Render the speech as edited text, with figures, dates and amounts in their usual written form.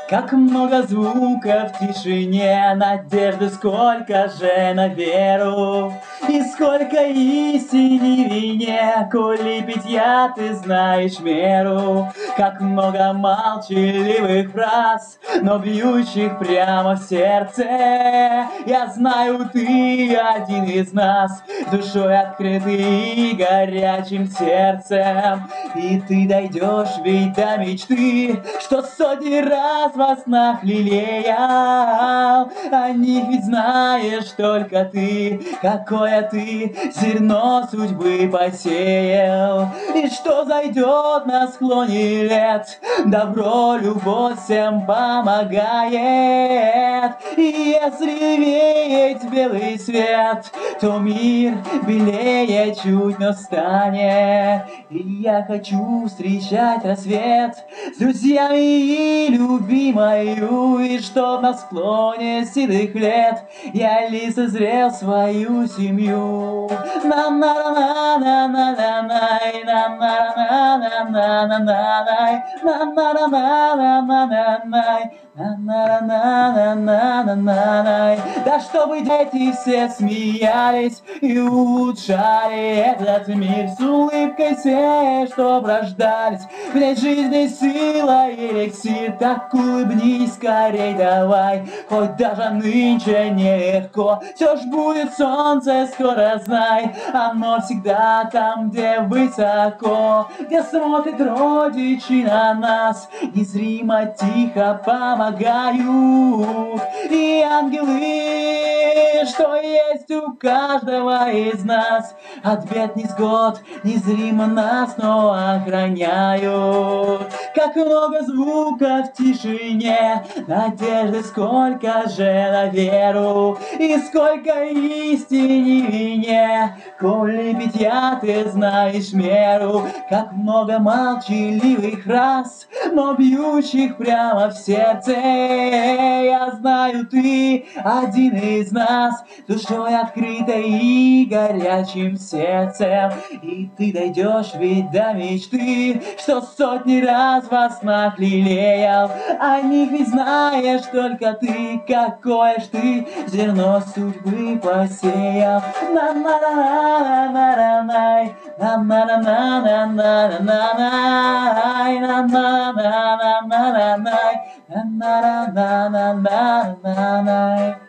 Как много звуков в тишине, надежды сколько же на веру, и сколько истине в вине, коли питья ты знаешь меру. Как много молчаливых фраз, но бьющих прямо в сердце. Я знаю, ты один из нас, душой открытый и горячим сердцем. И ты дойдешь ведь до мечты, что сотни раз во снах лелеял. О них ведь знаешь только ты, какое ты зерно судьбы посеял. И что зайдет на склоне лет, добро, любовь всем помогает. И если веет белый свет, то мир белее чуть, но станет. И я хочу встречать рассвет с друзьями и любимою, и чтоб на склоне седых лет я ли созрел свою семью. На-на-на-на-на-на-на-най, на-на-на-на-на-на-най, на-на-на-на-на-на-най, на-на-на-на-на-на-най. Да чтобы дети все смеялись и улучшали этот мир с улыбкой все, что рождались. В ней жизни сила и эликсир, так улыбнись скорей давай. Хоть даже нынче нелегко, все ж будет солнце скоро, знай. Оно всегда там, где высоко, где смотрят родичи на нас, незримо тихо помогают. И ангелы, что есть у каждого из нас, от бед невзгод незримо нас, но охраняют. Как много звуков в тишине, надежды сколько же на веру, и сколько истине в вине, коли питья ты знаешь меру. Как много молчаливых фраз, но бьющих прямо в сердце. Я знаю, ты один из нас, душой открытой и горячим сердцем. И ты дойдешь ведь до мечты, что сотни раз во снах лелеял. О них ведь знаешь только ты, какое ж ты зерно судьбы посеял. На-на-на-на-на-на-най, на-на-на-на-на-на-най, на-на-на-на-на-най, на-на-на-на-на-най.